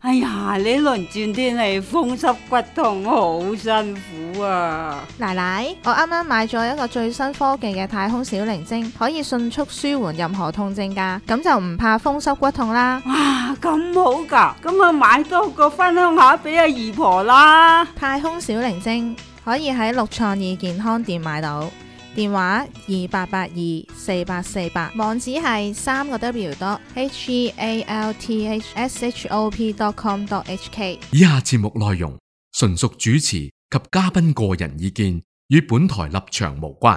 哎呀，呢輪轉天氣風濕骨痛，好辛苦啊！ 奶奶，我啱啱買咗一個最新科技嘅太空小靈精，可以迅速舒緩任何痛症㗎，咁就唔怕風濕骨痛啦。 哇，咁好㗎，咁啊買多個分享下俾阿姨婆啦。 太空小靈精可以喺六創意健康店買到，電話28824848，網址係3w.healthshop.com.hk。 以下節目內容純屬主持及嘉賓個人意見，與本台立場無關。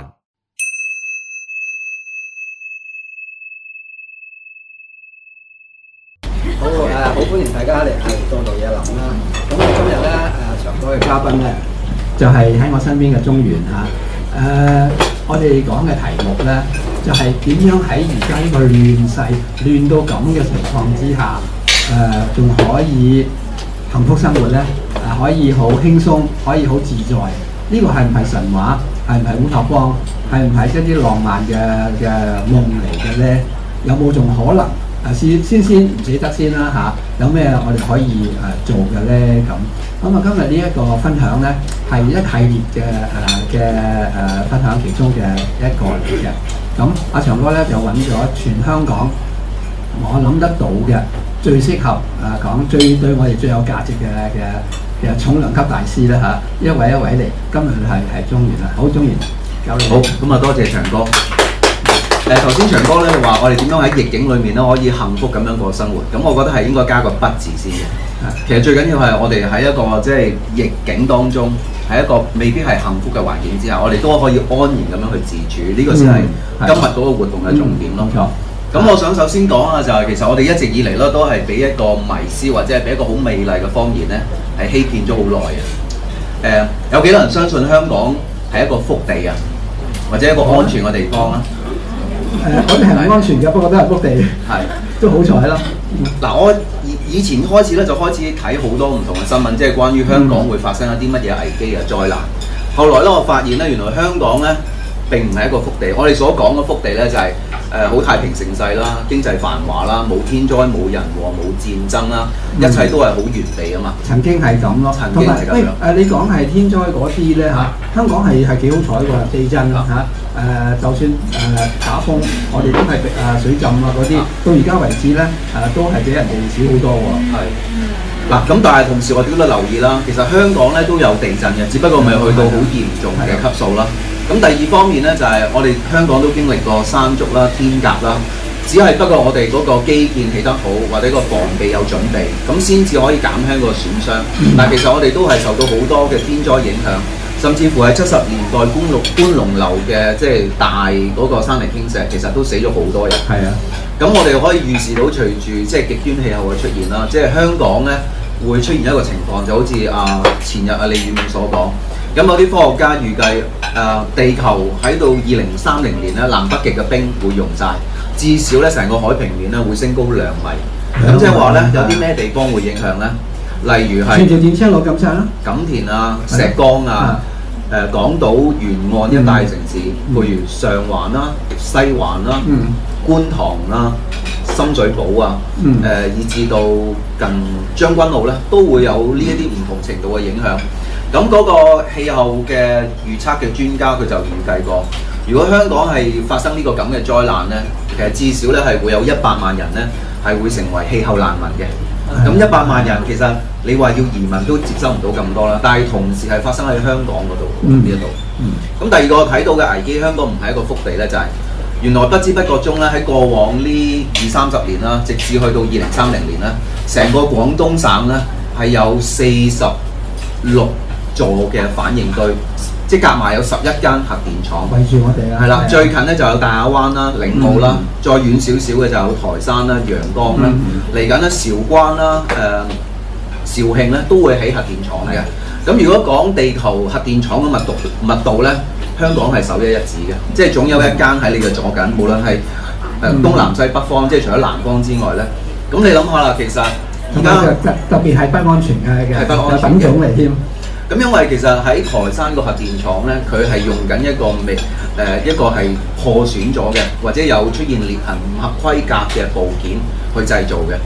好歡迎大家嚟到路嘢諗啦。咁我今日咧長哥嘅嘉賓咧，就係喺我身邊嘅中原嚇。我哋講嘅題目咧，就係點樣喺而家呢個亂世亂到咁嘅情況之下，仲可以幸福生活咧？可以好輕鬆，可以好自在。呢個係唔係神話？係唔係烏托邦？係唔係一啲浪漫嘅夢嚟嘅咧？有冇仲可能？先唔死得先啦嚇，有咩我哋可以做嘅咧咁？咁啊今日呢一個分享咧係一系列嘅分享其中嘅一個嚟嘅。咁阿長哥咧就揾咗全香港我諗得到嘅最適合講最對我哋最有價值嘅重量級大師咧嚇，一位嚟。今日係中原啦，好中原，交你。 好，咁啊多謝長哥。頭先長哥咧話我哋點樣喺逆境裏面咧可以幸福咁樣過生活，咁我覺得係應該加個不字先嘅。其實最緊要係我哋喺一個即係逆境當中，喺一個未必係幸福嘅環境之下，我哋都可以安然咁樣去自處，呢、個先係今日嗰個活動嘅重點咯。咁我想首先講啊，就係其實我哋一直以嚟咧都係俾一個迷思或者係俾一個好美麗嘅謊言咧係欺騙咗好耐嘅。有幾多人相信香港係一個福地啊，或者一個安全嘅地方啊？ 我哋係唔安全嘅，不過都係福地，都好彩啦。 嗱，我以前開始咧就開始睇好多唔同嘅新聞，即係關於香港會發生一啲乜嘢危機啊、災難。後來咧，我發現咧，原來香港咧並唔係一個福地。我哋所講嘅福地咧就係好太平盛世啦，經濟繁華啦，冇天災、冇人禍、冇戰爭啦，一切都係好完備啊嘛。 曾經係咁咯， 曾經係咁樣。 你講係天災嗰啲咧嚇，香港係幾好彩喎，地震嚇。就算打風，我哋都係水浸啊嗰啲，到而家為止咧都係比人哋少好多喎。 嗱，咁但係同時我哋都留意啦，其實香港咧都有地震嘅，只不過未去到好嚴重嘅級數啦。咁第二方面咧就係我哋香港都經歷過山竹啦、天鴿啦，只係不過我哋嗰個基建起得好，或者個防備有準備，咁先至可以減輕個損傷。但係其實我哋都係受到好多嘅天災影響。甚至乎喺70年代觀龍樓嘅即係大嗰個山泥傾瀉，其實都死咗好多人。係啊，咁我哋可以預示到隨住即係極端氣候嘅出現啦，即係香港咧會出現一個情況，就好似前日李宇銘所講。咁有啲科學家預計地球喺到2030年咧，南北極嘅冰會溶晒，至少咧成個海平面咧會升高2米。咁即係話咧，有啲咩地方會影響咧？例如係全條電車路咁長啦，錦田啊、石崗啊。港島沿岸一帶城市，譬如上環啦、西環啦、觀塘啦、深水埗啊，以至到近將軍澳咧，都會有呢一啲唔同程度嘅影響。咁嗰個氣候嘅預測嘅專家佢就預計過，如果香港係發生呢個咁嘅災難咧，其實至少咧係會有100萬人咧係會成為氣候難民嘅。咁100萬人其實你話要移民都接收唔到咁多啦，但係同時係發生喺香港嗰度呢一度。咁第二個睇到嘅危機，香港唔係一個福地咧，就係原來不知不覺中咧喺過往呢20-30年啦，直至去到2030年咧，成個廣東省咧係有46座嘅反應堆，即係夾埋有11間核電廠圍住我哋啦。係啦，最近咧就有大亞灣啦、嶺澳啦，再遠少少嘅就有台山啦、陽江啦，嚟緊咧韶關啦、肇慶咧都會起核電廠嘅。咁如果講地球核電廠嘅密度咧，香港係首一指嘅，即係總有一間喺你嘅左近，無論係東南西北方，即係除咗南方之外咧，咁你諗下啦，其實而家特別係不安全嘅品種嚟添。咁因為其實喺台山個核電廠咧，佢係用緊一個係破損咗嘅，或者有出現裂痕唔合規格嘅部件去製造嘅。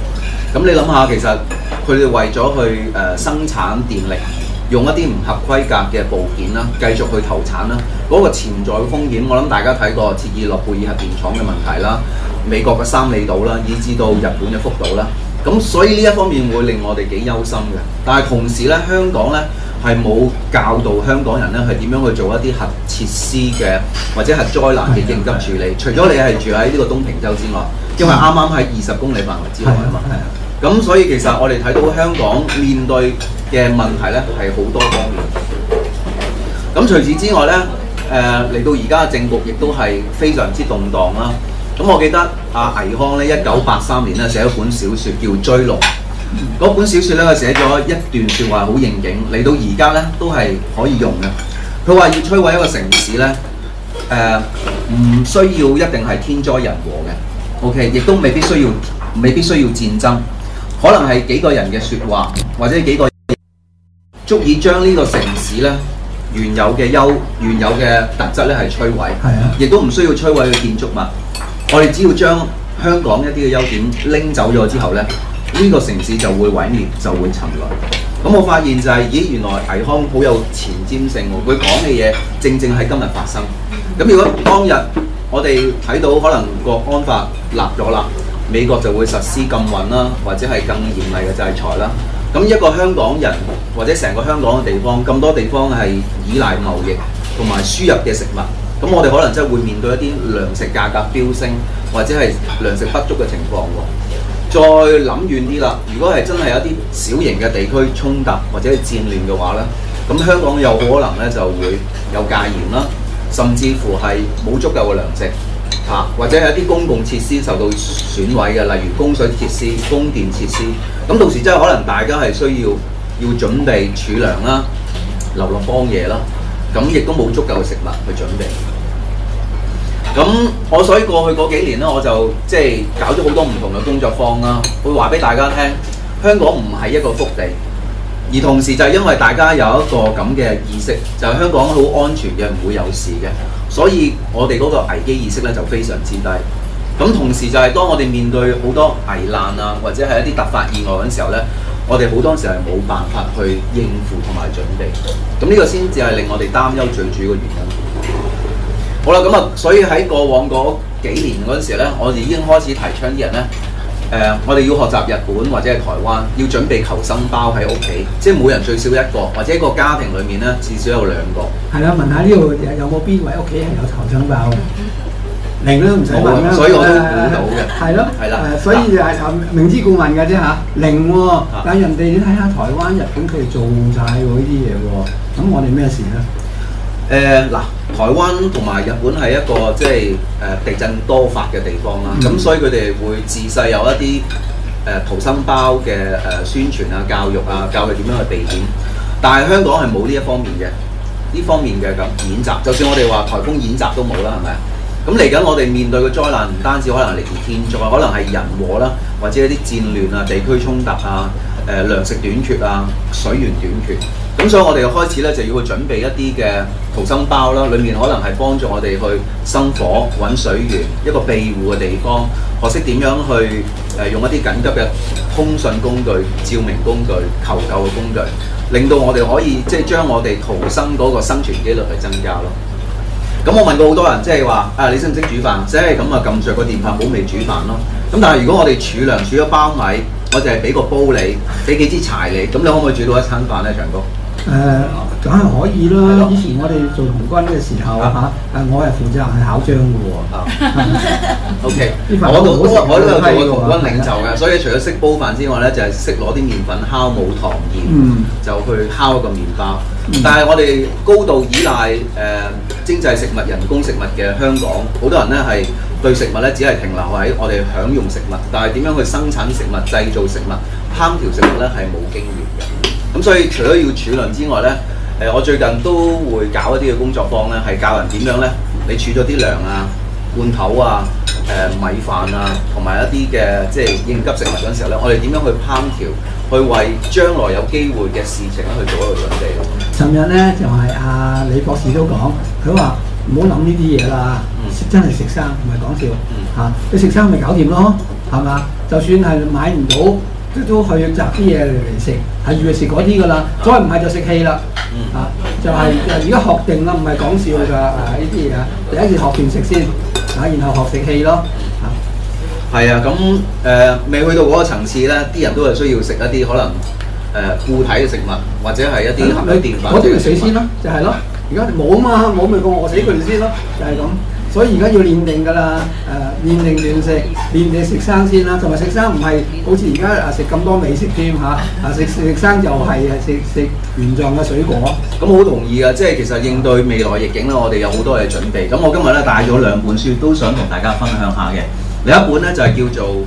咁你諗下，其實佢哋為咗去生產電力，用一啲唔合規格嘅部件啦，繼續去投產啦，嗰個潛在嘅風險，我諗大家睇過切爾諾貝爾核電廠嘅問題啦，美國嘅三里島啦，以至到日本嘅福島啦。咁所以呢一方面會令我哋幾憂心嘅。但係同時咧，香港咧係冇教導香港人咧係點樣去做一啲核設施嘅或者核災難嘅應急處理。除咗你係住喺呢個東平洲之外，因為啱啱喺20公里範圍之內啊嘛。咁所以其實我哋睇到香港面對嘅問題咧係好多方面。咁除此之外咧，嚟到而家嘅政局亦都係非常之動盪啦。咁我記得阿倪匡咧1983年咧寫一本小説叫《追龍》，嗰本小説咧佢寫咗一段説話好應景，嚟到而家咧都係可以用嘅。佢話要摧毀一個城市咧，唔需要一定係天災人禍嘅 ，OK， 亦都未必需要戰爭，可能係幾個人嘅説話或者幾個足以將呢個城市咧原有嘅特質咧係摧毀，亦都唔需要摧毀嘅建築物。我哋只要將香港一啲嘅優點拎走咗之後咧，呢個城市就會毀滅，就會沉淪。咁我發現就係，咦，原來倪匡好有前瞻性喎，佢講嘅嘢正正係今日發生。咁如果當日我哋睇到可能國安法立咗啦，美國就會實施禁運啦，或者係更嚴厲嘅制裁啦。咁一個香港人或者成個香港嘅地方，咁多地方係依賴貿易同埋輸入嘅食物。咁我哋可能真係會面對一啲糧食價格飆升，或者係糧食不足嘅情況喎。再諗遠啲啦，如果係真係有一啲小型嘅地區衝突或者係戰亂嘅話咧，咁香港有可能咧就會有戒嚴啦，甚至乎係冇足夠嘅糧食嚇，或者係一啲公共設施受到損毀嘅，例如供水設施、供電設施。咁到時真係可能大家係需要準備儲糧啦，流落荒野啦。咁亦都冇足夠嘅食物去準備。咁我所以過去嗰幾年咧，我就即係搞咗好多唔同嘅工作坊啦，會話俾大家聽，香港唔係一個福地，而同時就係因為大家有一個咁嘅意識，就係香港好安全嘅，唔會有事嘅，所以我哋嗰個危機意識咧就非常之低。咁同時就係當我哋面對好多危難啊，或者係一啲突發意外嗰陣時候咧，我哋好多時係冇辦法去應付同埋準備，咁呢個先至係令我哋擔憂最主要嘅原因。好啦，咁啊，所以喺過往嗰幾年嗰陣時咧，我哋已經開始提倡啲人咧，我哋要學習日本或者係台灣，要準備求生包喺屋企，即係每人最少一個，或者一個家庭裡面咧至少有2個。係啦，問下呢度有冇邊位屋企係有求生包？零都唔使問啦，所以我都估到嘅。係咯，係啦，所以明知故問嘅啫嚇，零喎。但係人哋你睇下台灣、日本佢哋做晒嗰啲嘢喎，咁我哋咩事咧？嗱，台灣同埋日本係一個即係地震多發嘅地方啦，咁所以佢哋會自細有一啲逃生包嘅宣傳啊、教育啊，教佢點樣去避險。但係香港係冇呢一方面嘅演習，就算我哋話颱風演習都冇啦，係咪？咁嚟緊我哋面對嘅災難唔單止可能嚟自天災，可能係人禍啦，或者一啲戰亂啊、地區衝突啊、糧食短缺啊、水源短缺。咁所以我哋開始咧就要去準備一啲嘅逃生包啦，裡面可能係幫助我哋去生火、揾水源、一個庇護嘅地方，學識點樣去用一啲緊急嘅通訊工具、照明工具、求救嘅工具，令到我哋可以即係將我哋逃生嗰個生存機率去增加咯。咁我問過好多人，即係話你識唔識煮飯？即係咁啊，撳着個電飯煲未煮飯咯。咁但係如果我哋儲糧儲咗包米，我就係俾個煲你，俾幾支柴你，咁你可唔可以煮到一餐飯咧，長哥？梗係可以啦。以前我哋做童軍嘅時候我係負責係考章嘅喎。OK， 我都有做過童軍領袖嘅，所以除咗識煲飯之外咧，就係識攞啲麵粉酵母糖鹽，就去烤一個麵包。但係我哋高度依賴精製食物、人工食物嘅香港，好多人咧係對食物咧只係停留喺我哋享用食物，但係點樣去生產食物、製造食物、烹調食物咧係冇經驗嘅。咁所以除咗要儲糧之外咧，我最近都會搞一啲嘅工作坊咧，係教人點樣咧，你儲咗啲糧啊、罐頭啊、米飯啊，同埋一啲嘅即係應急食物嗰陣時候咧，我哋點樣去烹調，去為將來有機會嘅事情咧去做一個準備咯。尋日咧就係李博士都講，佢話唔好諗呢啲嘢啦，真係食生唔係講笑嚇，你食生咪搞掂咯，係嘛？就算係買唔到都去摘啲嘢嚟食，係預食嗰啲噶啦，再唔係就食氣啦。就係而家學定啦，唔係講笑㗎呢啲嘢。第一次學斷食先，然後學食氣咯。 係啊，咁未去到嗰個層次咧，啲人都係需要食一啲可能固體嘅食物，或者係一啲含有澱粉。 嗰啲咪死先咯，就係咯。而家冇啊嘛，冇咪過餓死佢哋先咯，就係咁。所以而家要練定㗎啦，練定斷食，練定食生先啦。同埋食生唔係好似而家食咁多美食添嚇，食生就係食原狀嘅水果。 咁好同意啊！即係其實應對未來逆境咧，我哋有好多嘢準備。咁我今日咧帶咗兩本書，都想同大家分享下嘅。另一本咧就係叫做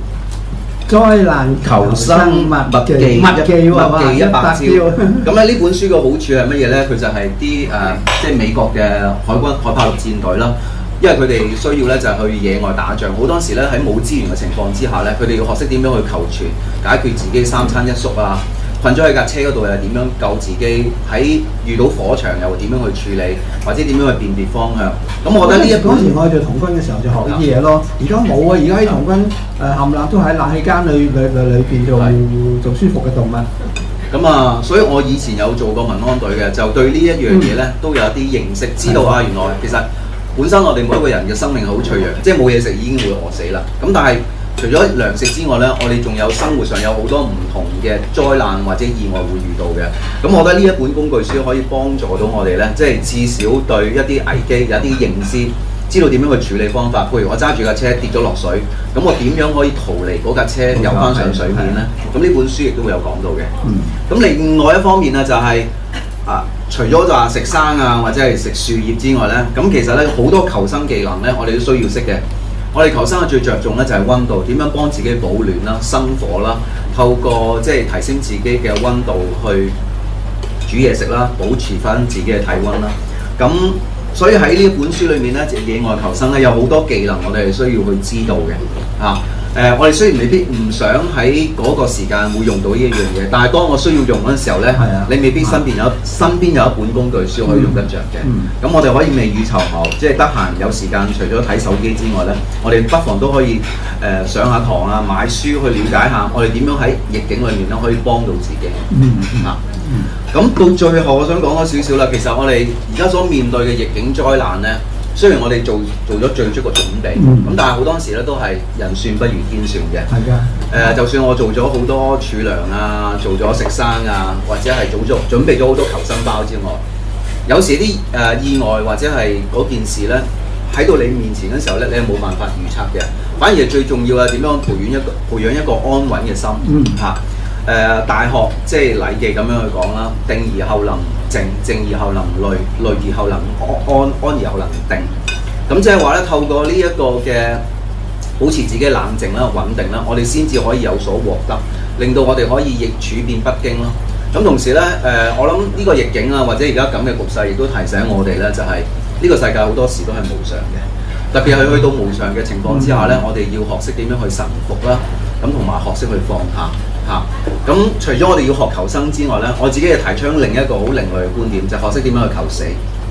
《災難求生麥記100招》。 咁咧呢本書嘅好處係乜嘢咧？佢就係啲即係美國嘅海豹陸戰隊啦。因為佢哋需要咧就係去野外打仗，好多時咧喺冇資源嘅情況之下咧，佢哋要學識點樣去求存，解決自己三餐一宿啊，困咗喺架車嗰度又點樣救自己，喺遇到火場又點樣去處理，或者點樣去辨別方向。咁我覺得呢一本嗰時我哋做童軍嘅時候就學呢啲嘢咯。而家冇啊，而家啲童軍冚唪唥都喺冷氣間裏邊做舒服嘅動物。 咁啊，所以我以前有做過民安隊嘅，就對呢一樣嘢咧都有一啲認識，知道啊原來其實。本身我哋每一個人嘅生命好脆弱，即係冇嘢食已經會餓死啦。咁但係除咗糧食之外呢，我哋仲有生活上有好多唔同嘅災難或者意外會遇到嘅。咁我覺得呢一本工具書可以幫助到我哋呢，即係至少對一啲危機有一啲認知，知道點樣去處理方法。譬如我揸住架車跌咗落水，咁我點樣可以逃離嗰架車游翻上水面呢？咁呢本書亦都會有講到嘅。咁另外一方面呢，就係除咗就話食生啊，或者係食樹葉之外呢，咁其實呢好多求生技能呢，我哋都需要識嘅。我哋求生嘅最着重呢，就係溫度，點樣幫自己保暖啦、生火啦，透過即係提升自己嘅溫度去煮嘢食啦，保持翻自己嘅體溫啦。咁所以喺呢一本書裏面呢，野外求生呢，有好多技能我哋係需要去知道嘅嚇。我哋雖然未必唔想喺嗰個時間會用到呢一樣嘢，但係當我需要用嗰陣時候呢，你未必身邊有一本工具書可以用得着嘅。咁我哋可以未雨綢繆，即係得閒有時間，除咗睇手機之外呢，我哋不妨都可以上下堂啊，買書去了解下我哋點樣喺逆境裏面咧可以幫到自己。咁到最後我想講多少少啦，其實我哋而家所面對嘅逆境災難呢，雖然我哋做咗最足嘅準備，咁但係好多時咧都係人算不如天算嘅。係㗎。就算我做咗好多儲糧啊，做咗食生啊，或者係準備咗好多求生包之外，有時啲意外或者係嗰件事咧喺到你面前嘅時候咧，你係冇辦法預測嘅。反而係最重要係點樣培養一個安穩嘅心嚇。大學即係禮記咁樣去講啦，定而後能靜，靜而後能慮，慮而後能安，安而後能定。咁即係話咧，透過呢一個嘅保持自己冷靜啦、穩定啦，我哋先至可以有所獲得，令到我哋可以逆處變不驚咯。咁同時咧，我諗呢個逆境啊，或者而家咁嘅局勢，亦都提醒我哋咧，就係呢個世界好多時都係無常嘅，特別係去到無常嘅情況之下咧，我哋要學識點樣去臣服啦，咁同埋學識去放下。咁除咗我哋要學求生之外咧，我自己係提倡另一個好另類嘅觀點，就係學識點樣去求死。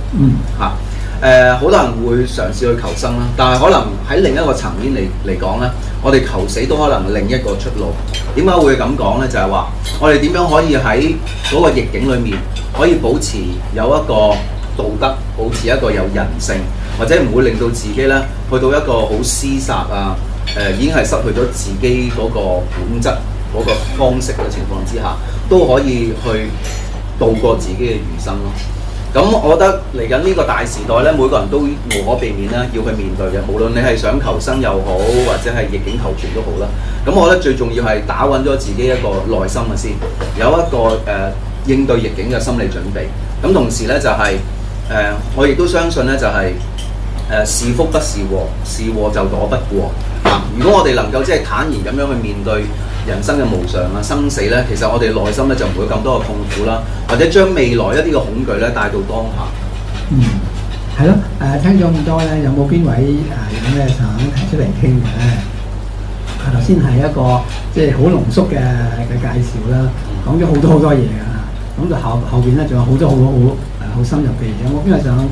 好多人會嘗試去求生啦，但係可能喺另一個層面嚟講咧，我哋求死都可能另一個出路。點解會咁講咧？就係話我哋點樣可以喺嗰個逆境裏面，可以保持有一個道德，保持一個有人性，或者唔會令到自己咧去到一個好廝殺啊，已經係失去咗自己嗰個本質嗰個方式嘅情況之下，都可以去度過自己嘅餘生咯。咁我覺得嚟緊呢個大時代咧，每個人都無可避免啦，要去面對嘅。無論你係想求生又好，或者係逆境求存都好啦。咁我覺得最重要係打穩咗自己一個內心嘅先，有一個應對逆境嘅心理準備。咁同時咧就係、我亦都相信咧就係、是福不是禍，是禍就躲不過。如果我哋能夠即係坦然咁樣去面對人生嘅無常啊、生死咧，其實我哋內心咧就唔會咁多嘅痛苦啦，或者將未來一啲嘅恐懼咧帶到當下。 係咯，聽咗咁多咧，有冇邊位有咩想提出嚟傾嘅咧？頭先係一個即係好濃縮嘅介紹啦，講咗好多嘢啊。咁就後邊咧仲有好多好深入嘅嘢。有冇邊位想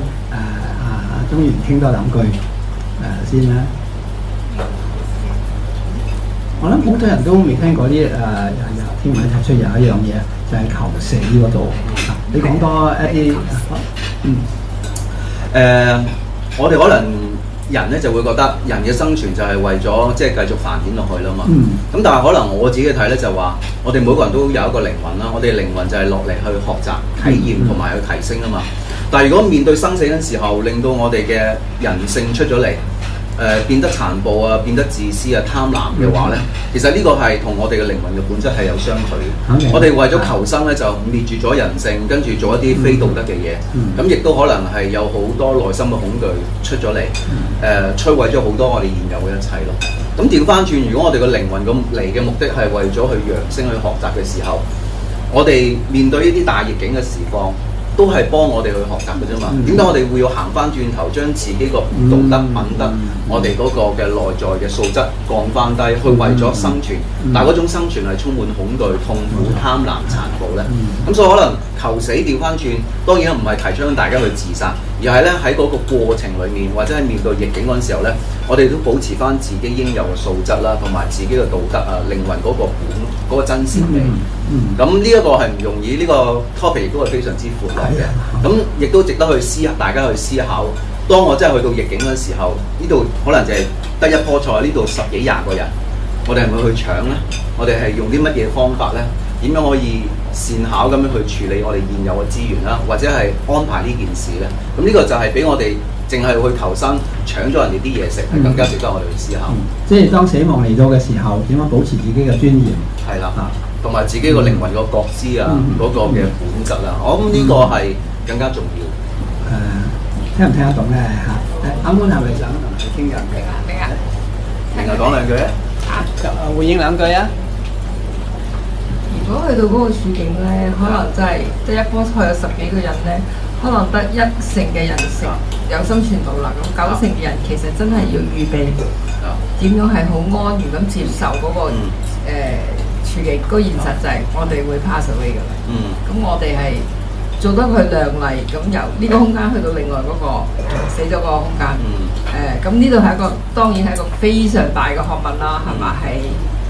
鍾源傾多兩句先咧？ 我諗好多人都未聽過啲天文提出有一樣嘢，就係求死嗰度。你講多一啲我哋可能人咧就會覺得人嘅生存就係為咗即係繼續繁衍落去啦嘛。咁但係可能我自己睇咧就話，我哋每個人都有一個靈魂啦，我哋靈魂就係落嚟去學習、體驗同埋去提升啊嘛。但係如果面對生死嘅時候，令到我哋嘅人性出咗嚟，變得殘暴啊，變得自私啊、貪婪嘅話咧，其實呢個係同我哋嘅靈魂嘅本質係有相距嘅。我哋為咗求生咧，就滅絕咗人性，跟住做一啲非道德嘅嘢。咁亦都可能係有好多內心嘅恐懼出咗嚟，摧毀咗好多我哋現有嘅一切咯。咁調翻轉，如果我哋個靈魂咁嚟嘅目的係為咗去揚升、去學習嘅時候，我哋面對呢啲大逆境嘅時況，都係幫我哋去學習嘅啫嘛。點解我哋會要行翻轉頭，將自己個道德品德，我哋嗰個嘅內在嘅素質降翻低，去為咗生存？但係嗰種生存係充滿恐懼、痛苦、貪婪、殘暴咧。咁所以可能求死調翻轉，當然唔係提倡大家去自殺，而係咧喺嗰個過程裡面，或者係面對逆境嗰陣時候咧，我哋都保持翻自己應有嘅素質啦，同埋自己嘅道德啊、靈魂嗰個嗰個真善美。咁呢一個係唔容易，呢個 topic 亦都係非常之闊嘅。咁亦都值得去大家去思考。當我真係去到逆境嗰時候，呢度可能就係得一棵菜，呢度10幾20個人，我哋係咪去搶呢？我哋係用啲乜嘢方法呢？點樣可以善巧咁樣去處理我哋現有嘅資源啦，或者係安排呢件事呢？咁呢個就係俾我哋淨係去求生，搶咗人哋啲嘢食，係更加值得我哋去思考。 即係當死亡嚟到嘅時候，點樣保持自己嘅尊嚴？ 係啦，同埋自己個靈魂個覺知啊，嗰個嘅本質啊，我諗呢個係更加重要。 聽唔聽得懂咧嚇？啱啱係咪想同佢傾兩句啊？ 另外講兩句啊？ 回應兩句啊！ 如果去到嗰個處境咧，可能真係即係一棵菜有10幾個人咧，可能得1成嘅人食有生存到啦。咁9成嘅人其實真係要預備點樣係好安然咁接受嗰個處境。個現實就係我哋會 pass away 㗎啦。咁我哋係做得佢亮麗，咁由呢個空間去到另外嗰個死咗個空間。咁呢度係一個當然係一個非常大嘅學問啦，係嘛？係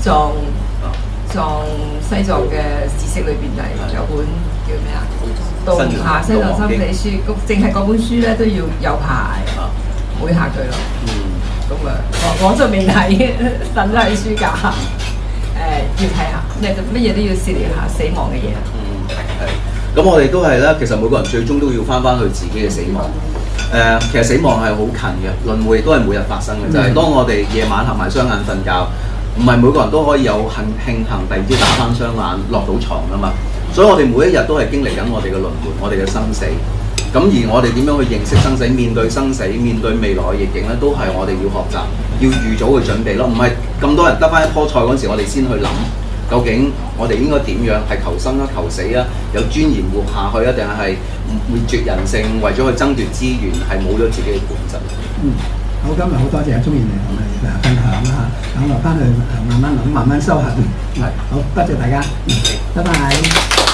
西藏嘅知識裏邊就係有本叫咩啊？西藏生死書，淨係嗰本書咧都要有排會下佢咯。咁我就未睇，等咗喺書架。要睇下，乜嘢都要涉獵下死亡嘅嘢。 咁我哋都係啦，其實每個人最終都要翻去自己嘅死亡。其實死亡係好近嘅，輪迴都係每日發生嘅。就係當我哋夜晚合埋雙眼瞓覺，唔係每個人都可以有慶幸第二朝打翻雙眼落到床噶嘛。所以我哋每一日都係經歷緊我哋嘅輪迴，我哋嘅生死。咁而我哋點樣去認識生死、面對生死、面對未來嘅逆境咧，都係我哋要學習、要預早去準備咯。唔係咁多人得翻一棵菜嗰時，我哋先去諗究竟我哋應該點樣係求生啊、求死啊，有尊嚴活下去啊，定係滅絕人性，為咗去爭奪資源，係冇咗自己嘅本質。 好，今日好多謝鍾賢嚟同我哋分享啦，咁落翻去慢慢諗、慢慢修行。好，多謝大家，拜拜。